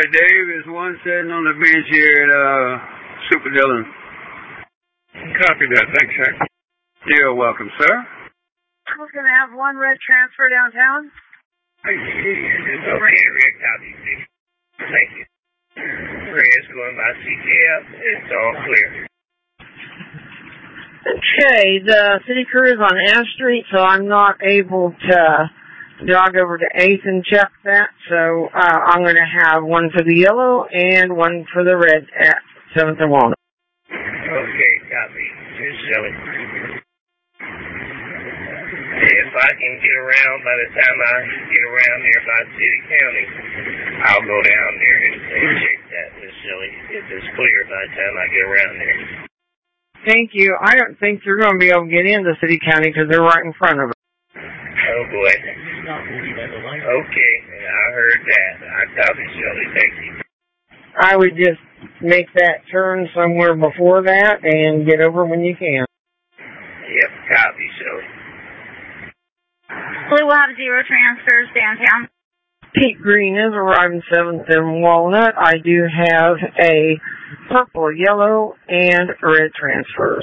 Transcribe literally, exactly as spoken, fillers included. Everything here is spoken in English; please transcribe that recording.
right, Dave. There's one sitting on the bench here at uh, Super Dillon. Copy that. Thanks, sir. You're welcome, sir. We're going to have one red transfer downtown. Okay, Rick. Copy, please. Thank you. Red's going by C K F. It's all clear. Okay, the city crew is on Ash Street, so I'm not able to jog over to eighth and check that. So uh, I'm going to have one for the yellow and one for the red at seventh and Walnut. Okay, copy. Here's Shelley. If I can get around by the time I get around there by City County, I'll go down there and, and check that, Miss Shelley, if it's clear by the time I get around there. Thank you. I don't think you're going to be able to get into City County because they're right in front of it. Oh, boy. Okay, I heard that. I copy, Shelley. Thank you. I would just make that turn somewhere before that and get over when you can. Yep, copy, Shelley. We will have zero transfers downtown. Pete Green is arriving seventh and Walnut. I do have a purple, yellow, and red transfer.